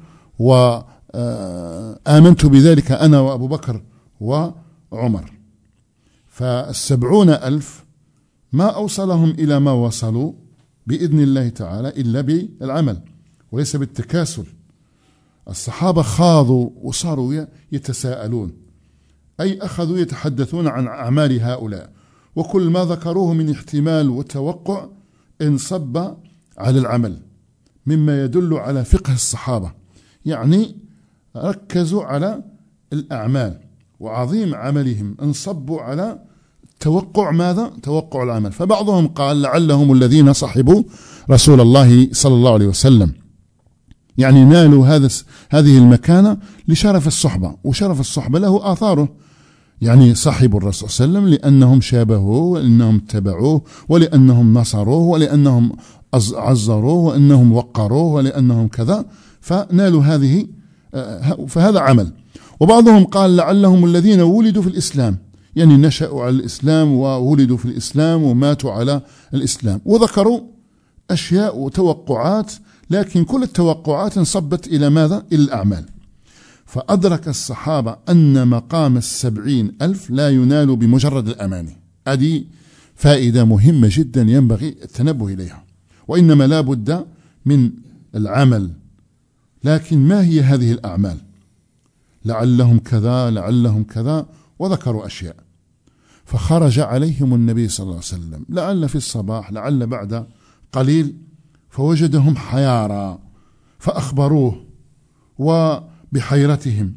وآمنت بذلك أنا وأبو بكر وعمر. فالسبعون ألف ما أوصلهم إلى ما وصلوا بإذن الله تعالى إلا بالعمل وليس بالتكاسل. الصحابة خاضوا وصاروا يتساءلون، أي أخذوا يتحدثون عن أعمال هؤلاء، وكل ما ذكروه من احتمال وتوقع انصب على العمل، مما يدل على فقه الصحابة. يعني ركزوا على الأعمال وعظيم عملهم انصبوا على توقع ماذا؟ توقع العمل. فبعضهم قال لعلهم الذين صحبوا رسول الله صلى الله عليه وسلم، يعني نالوا هذا هذه المكانة لشرف الصحبة، وشرف الصحبة له آثاره، يعني صحبوا الرسول صلى الله عليه وسلم لأنهم شابهوه ولأنهم اتبعوه ولأنهم نصروه ولأنهم عزروه وأنهم وقروه ولأنهم كذا، فنالوا هذه، فهذا عمل. وبعضهم قال لعلهم الذين ولدوا في الإسلام، يعني نشأوا على الإسلام وولدوا في الإسلام وماتوا على الإسلام، وذكروا أشياء وتوقعات، لكن كل التوقعات انصبت إلى ماذا؟ إلى الأعمال. فأدرك الصحابة أن مقام السبعين ألف لا ينال بمجرد الأماني. هذه فائدة مهمة جدا ينبغي التنبه إليها، وإنما لا بد من العمل. لكن ما هي هذه الأعمال؟ لعلهم كذا لعلهم كذا، وذكروا أشياء. فخرج عليهم النبي صلى الله عليه وسلم لعل في الصباح لعل بعد قليل، فوجدهم حيارى، فأخبروه وبحيرتهم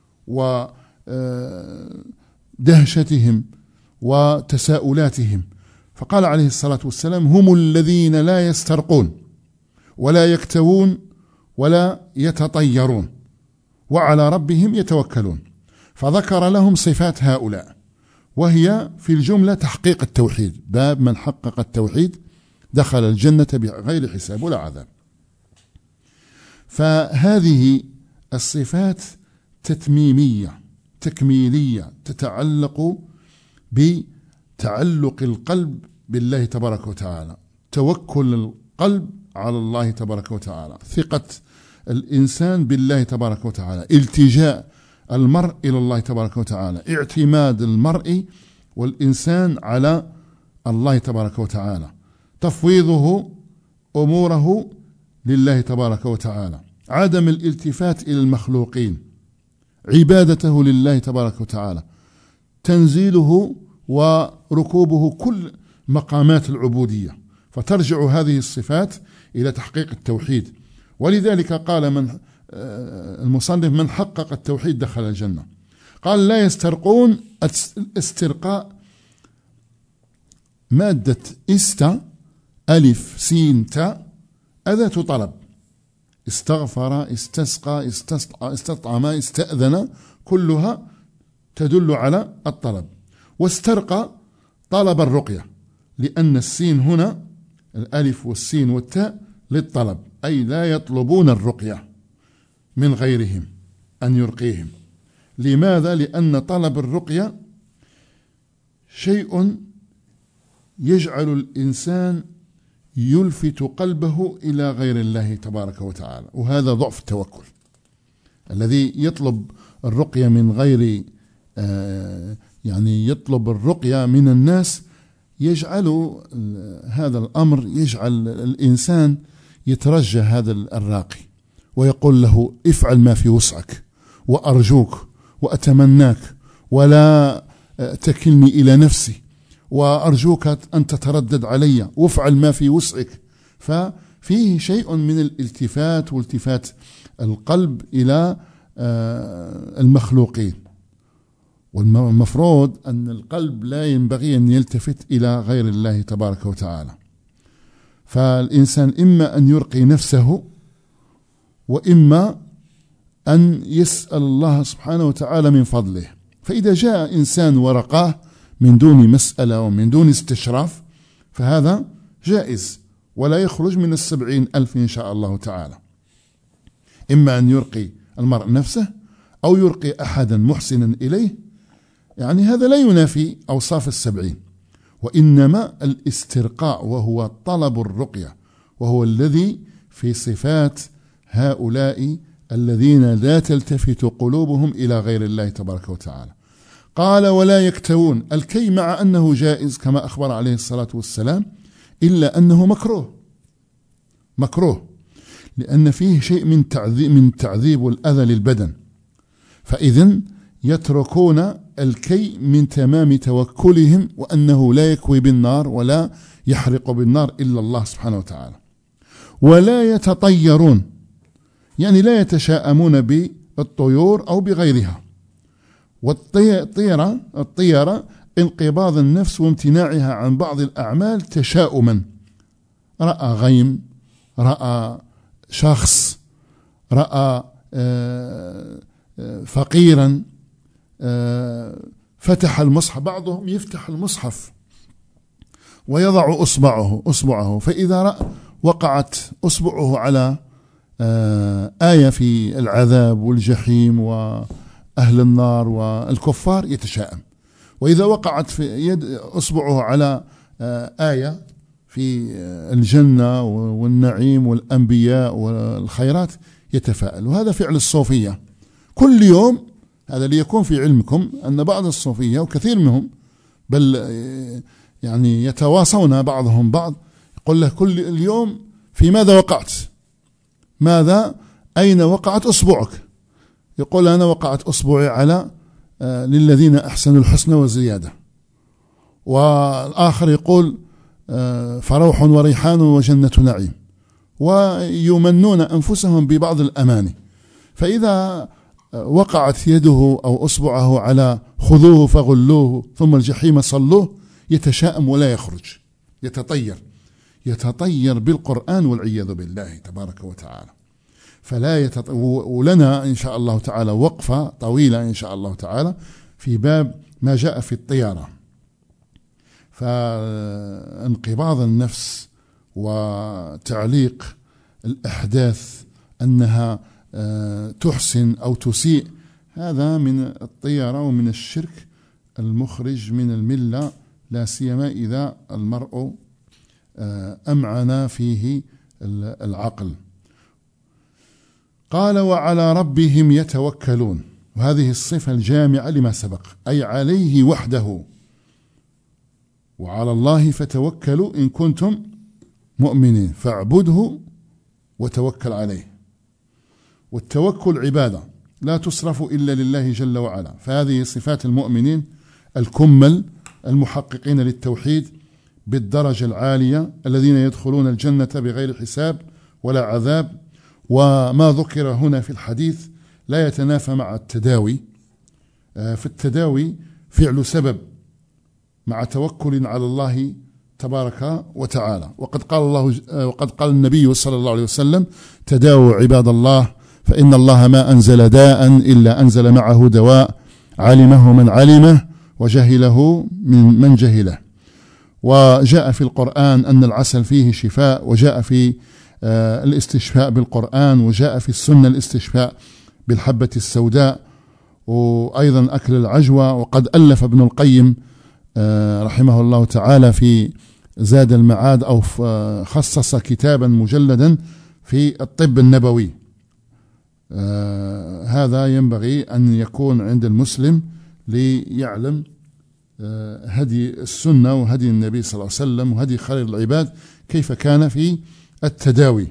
ودهشتهم وتساؤلاتهم، فقال عليه الصلاة والسلام: هم الذين لا يسترقون ولا يكتوون ولا يتطيرون وعلى ربهم يتوكلون. فذكر لهم صفات هؤلاء، وهي في الجملة تحقيق التوحيد. باب من حقق التوحيد دخل الجنة بغير حساب ولا عذاب. فهذه الصفات تتميمية تكميلية تتعلق بتعلق القلب بالله تبارك وتعالى، توكل القلب على الله تبارك وتعالى، ثقة الإنسان بالله تبارك وتعالى، التجاء المرء إلى الله تبارك وتعالى، اعتماد المرء والإنسان على الله تبارك وتعالى، تفويضه أموره لله تبارك وتعالى، عدم الالتفات إلى المخلوقين، عبادته لله تبارك وتعالى، تنزيله وركوبه كل مقامات العبودية. فترجع هذه الصفات إلى تحقيق التوحيد. ولذلك قال من المصنف: من حقق التوحيد دخل الجنة. قال: لا يسترقون. الاسترقاء مادة است ألف سين تاء أداة طلب، استغفر استسقى استطعم استأذن، كلها تدل على الطلب. واسترقى طلب الرقية، لأن السين هنا الألف والسين والتاء للطلب، أي لا يطلبون الرقية من غيرهم أن يرقيهم. لماذا؟ لأن طلب الرقية شيء يجعل الإنسان يلفت قلبه إلى غير الله تبارك وتعالى، وهذا ضعف التوكل. الذي يطلب الرقية من غير آه يعني يطلب الرقية من الناس يجعل هذا الأمر يجعل الإنسان يترجى هذا الراقي ويقول له: افعل ما في وسعك وأرجوك وأتمناك ولا تكلني إلى نفسي وأرجوك أن تتردد علي وافعل ما في وسعك. ففيه شيء من الالتفات والتفات القلب إلى المخلوقين، والمفروض أن القلب لا ينبغي أن يلتفت إلى غير الله تبارك وتعالى. فالإنسان إما أن يرقي نفسه، وإما أن يسأل الله سبحانه وتعالى من فضله. فإذا جاء إنسان ورقاه من دون مسألة ومن دون استشراف فهذا جائز ولا يخرج من السبعين ألف إن شاء الله تعالى. إما أن يرقي المرء نفسه أو يرقي أحدا محسنا إليه، يعني هذا لا ينافي أوصاف السبعين. وإنما الاسترقاء وهو طلب الرقية، وهو الذي في صفات هؤلاء الذين لا تلتفت قلوبهم إلى غير الله تبارك وتعالى. قال: ولا يكتوون. الكي مع أنه جائز كما أخبر عليه الصلاة والسلام، إلا أنه مكروه مكروه لأن فيه شيء من تعذيب من تعذيب والأذى للبدن. فإذن يتركون الكي من تمام توكلهم، وأنه لا يكوي بالنار ولا يحرق بالنار إلا الله سبحانه وتعالى. ولا يتطيرون، يعني لا يتشاءمون بالطيور أو بغيرها. والطيرة الطيرة انقباض النفس وامتناعها عن بعض الأعمال تشاؤما، رأى غيم، رأى شخص، رأى فقيرا، فتح المصحف، بعضهم يفتح المصحف ويضع أصبعه أصبعه فإذا رأى وقعت أصبعه على آية في العذاب والجحيم وأهل النار والكفار يتشائم، وإذا وقعت في يد أصبعه على آية في الجنة والنعيم والأنبياء والخيرات يتفائل. وهذا فعل الصوفية كل يوم. هذا ليكون في علمكم أن بعض الصوفية وكثير منهم بل يعني يتواصون بعضهم بعض، يقول له كل اليوم في ماذا وقعت، ماذا أين وقعت أصبعك، يقول أنا وقعت أصبعي على آه للذين أحسنوا الحسنى وزيادة. والآخر يقول آه فروح وريحان وجنة نعيم، ويمنون أنفسهم ببعض الأماني. فإذا وقعت يده أو أصبعه على خذوه فغلوه ثم الجحيم صلوه يتشائم ولا يخرج، يتطير يتطير بالقرآن والعياذ بالله تبارك وتعالى. فلا يتط... ولنا إن شاء الله تعالى وقفة طويلة إن شاء الله تعالى في باب ما جاء في الطيارة. فانقباض النفس وتعليق الأحداث أنها تحسن أو تسيء، هذا من الطيارة ومن الشرك المخرج من الملة، لا سيما إذا المرء أمعن فيه العقل. قال وعلى ربهم يتوكلون، وهذه الصفة الجامعة لما سبق، أي عليه وحده، وعلى الله فتوكلوا إن كنتم مؤمنين، فاعبده وتوكل عليه. والتوكل عبادة لا تصرف إلا لله جل وعلا، فهذه صفات المؤمنين الكمل المحققين للتوحيد بالدرجة العالية الذين يدخلون الجنة بغير حساب ولا عذاب. وما ذكر هنا في الحديث لا يتنافى مع التداوي، في التداوي فعل سبب مع توكل على الله تبارك وتعالى. وقد قال الله وقد قال النبي صلى الله عليه وسلم تداووا عباد الله فإن الله ما أنزل داء إلا أنزل معه دواء، علمه من علمه وجهله من من جهله. وجاء في القرآن أن العسل فيه شفاء، وجاء في الاستشفاء بالقرآن، وجاء في السنة الاستشفاء بالحبة السوداء، وأيضا أكل العجوة. وقد ألف ابن القيم رحمه الله تعالى في زاد المعاد أو خصص كتابا مجلدا في الطب النبوي. هذا ينبغي أن يكون عند المسلم ليعلم هدي السنة وهدي النبي صلى الله عليه وسلم وهدي خير العباد كيف كان في التداوي.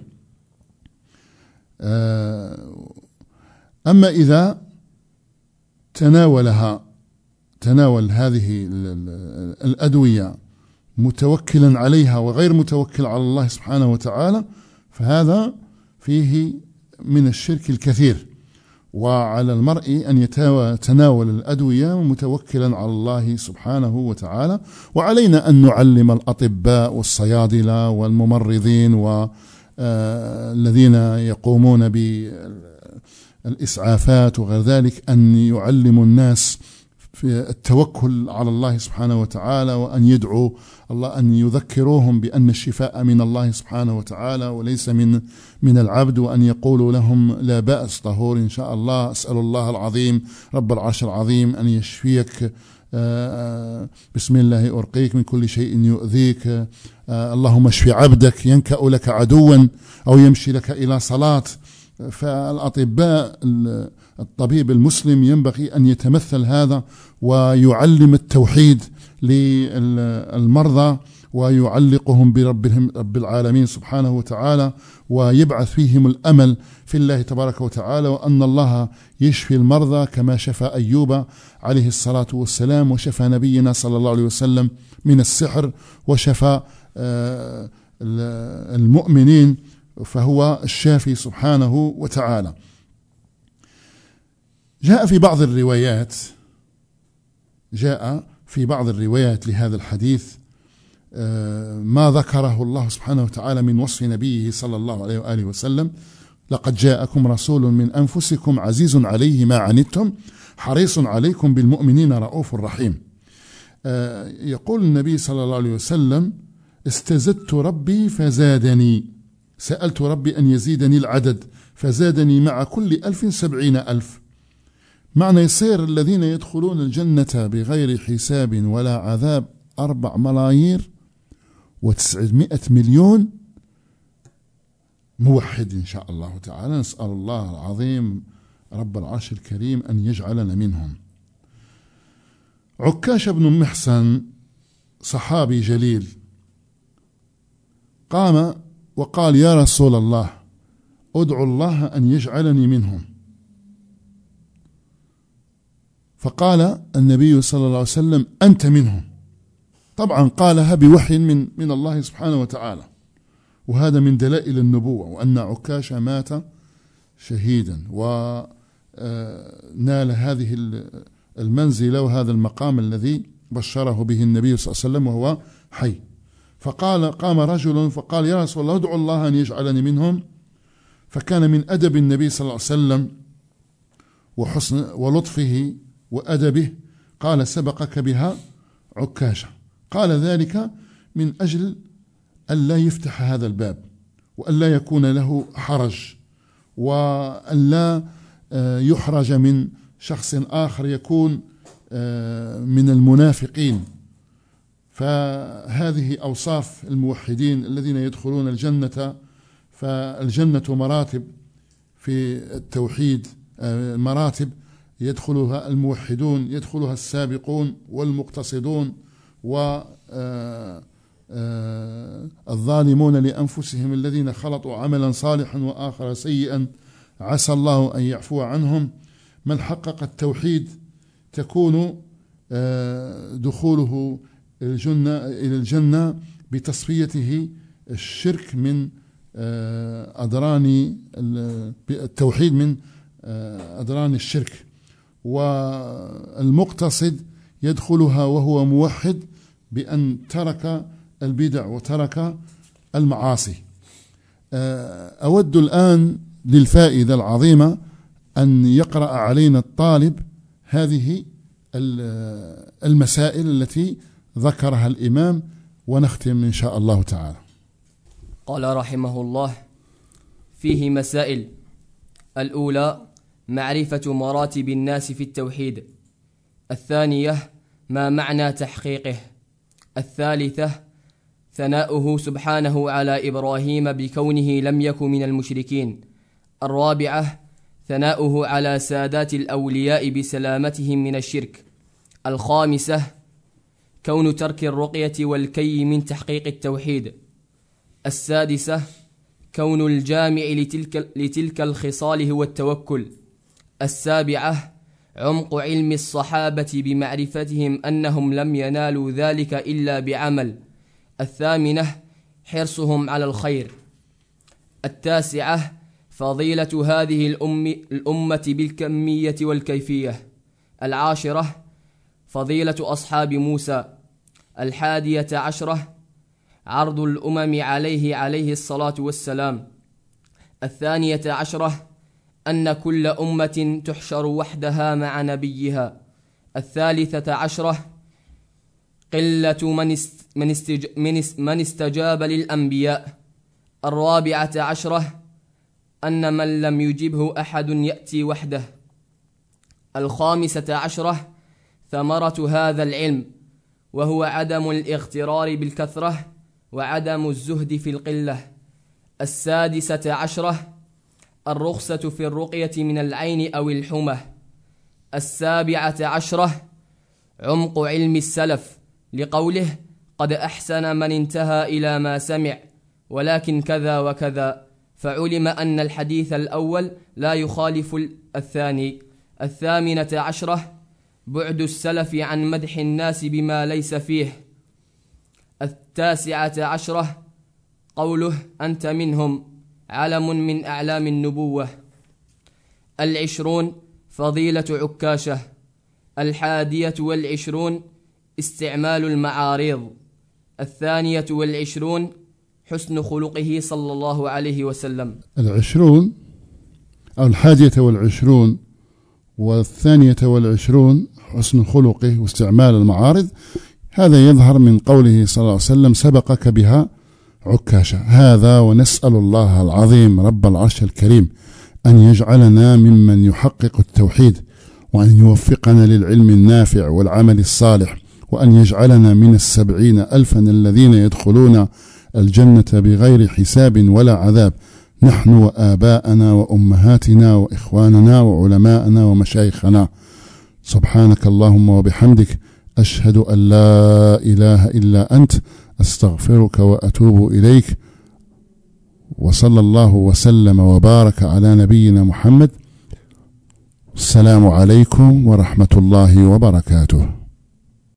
أما إذا تناولها تناول هذه الأدوية متوكلا عليها وغير متوكل على الله سبحانه وتعالى، فهذا فيه من الشرك الكثير. وعلى المرء أن يتناول الأدوية متوكلا على الله سبحانه وتعالى. وعلينا أن نعلم الأطباء والصيادلة والممرضين والذين يقومون بالإسعافات وغير ذلك أن يعلموا الناس في التوكل على الله سبحانه وتعالى، وأن يدعوا الله أن يذكروهم بأن الشفاء من الله سبحانه وتعالى وليس من من العبد، وأن يقولوا لهم لا بأس طهور إن شاء الله، أسأل الله العظيم رب العرش العظيم أن يشفيك، بسم الله أرقيك من كل شيء يؤذيك، اللهم اشف عبدك ينكأ لك عدوا أو يمشي لك إلى صلاة. فالأطباء الطبيب المسلم ينبغي أن يتمثل هذا ويعلم التوحيد للمرضى ويعلقهم بربهم رب العالمين سبحانه وتعالى، ويبعث فيهم الأمل في الله تبارك وتعالى، وأن الله يشفي المرضى كما شفى أيوب عليه الصلاة والسلام، وشفى نبينا صلى الله عليه وسلم من السحر، وشفى المؤمنين، فهو الشافي سبحانه وتعالى. جاء في بعض الروايات جاء في بعض الروايات لهذا الحديث ما ذكره الله سبحانه وتعالى من وصف نبيه صلى الله عليه وآله وسلم: لقد جاءكم رسول من أنفسكم عزيز عليه ما عنتم حريص عليكم بالمؤمنين رؤوف رحيم. يقول النبي صلى الله عليه وسلم: استزدت ربي فزادني، سألت ربي أن يزيدني العدد فزادني مع كل ألف سبعين ألف. معنى يصير الذين يدخلون الجنة بغير حساب ولا عذاب أربع ملايير وتسعمائة مليون موحد إن شاء الله تعالى. نسأل الله العظيم رب العرش الكريم أن يجعلنا منهم. عكاش بن محصن صحابي جليل قام وقال: يا رسول الله، أدعو الله أن يجعلني منهم. فقال النبي صلى الله عليه وسلم: أنت منهم. طبعا قالها بوحي من من الله سبحانه وتعالى، وهذا من دلائل النبوة، وأن عكاش مات شهيدا ونال هذه المنزلة وهذا المقام الذي بشره به النبي صلى الله عليه وسلم وهو حي. فقال قام رجل فقال: يا رسول الله، ادعو الله أن يجعلني منهم. فكان من أدب النبي صلى الله عليه وسلم وحسن ولطفه وأدبه قال: سبقك بها عكاشة. قال ذلك من أجل أن لا يفتح هذا الباب، وأن لا يكون له حرج، وأن لا يحرج من شخص آخر يكون من المنافقين. فهذه أوصاف الموحدين الذين يدخلون الجنة. فالجنة مراتب في التوحيد، مراتب يدخلها الموحدون، يدخلها السابقون والمقتصدون والظالمون لأنفسهم الذين خلطوا عملا صالحا وآخر سيئا، عسى الله أن يعفو عنهم. من حقق التوحيد تكون دخوله الجنة إلى الجنة بتصفيته الشرك من أدران التوحيد من أدران الشرك، والمقتصد يدخلها وهو موحد بأن ترك البدع وترك المعاصي. أود الآن للفائدة العظيمة أن يقرأ علينا الطالب هذه المسائل التي ذكرها الإمام ونختم إن شاء الله تعالى. قال رحمه الله: فيه مسائل. الأولى: معرفة مراتب الناس في التوحيد. الثانية: ما معنى تحقيقه. الثالثة: ثناؤه سبحانه على إبراهيم بكونه لم يكن من المشركين. الرابعة: ثناؤه على سادات الأولياء بسلامتهم من الشرك. الخامسة: كون ترك الرقية والكي من تحقيق التوحيد. السادسة: كون الجامع لتلك, لتلك الخصال هو التوكل. السابعة: عمق علم الصحابة بمعرفتهم أنهم لم ينالوا ذلك إلا بعمل. الثامنة: حرصهم على الخير. التاسعة: فضيلة هذه الأم الأمة بالكمية والكيفية. العاشرة: فضيلة أصحاب موسى. الحادية عشرة: عرض الأمم عليه عليه الصلاة والسلام. الثانية عشرة: أن كل أمة تحشر وحدها مع نبيها. الثالثة عشرة: قلة من, است من, استج من, است من استجاب للأنبياء. الرابعة عشرة: أن من لم يجبه أحد يأتي وحده. الخامسة عشرة: ثمرة هذا العلم، وهو عدم الاغترار بالكثرة وعدم الزهد في القلة. السادسة عشرة: الرخصة في الرقية من العين أو الحمى. السابعة عشرة: عمق علم السلف، لقوله: قد أحسن من انتهى إلى ما سمع، ولكن كذا وكذا، فعلم أن الحديث الأول لا يخالف الثاني. الثامنة عشرة: بعد السلف عن مدح الناس بما ليس فيه. التاسعة عشرة: قوله: أنت منهم، علم من أعلام النبوة. العشرون: فضيلة عكاشة. الحادية والعشرون استعمال المعاريض. الثانية والعشرون حسن خلقه صلى الله عليه وسلم. العشرون أو الحادية والعشرون والثانية والعشرون حسن خلقه واستعمال المعارض، هذا يظهر من قوله صلى الله عليه وسلم سبقك بها عكاشة. هذا ونسأل الله العظيم رب العرش الكريم أن يجعلنا ممن يحقق التوحيد، وأن يوفقنا للعلم النافع والعمل الصالح، وأن يجعلنا من السبعين ألفا الذين يدخلون الجنة بغير حساب ولا عذاب، نحن وآباءنا وأمهاتنا وإخواننا وعلماءنا ومشايخنا. سبحانك اللهم وبحمدك، أشهد أن لا إله إلا أنت، أستغفرك وأتوب إليك. وصلى الله وسلم وبارك على نبينا محمد. السلام عليكم ورحمة الله وبركاته.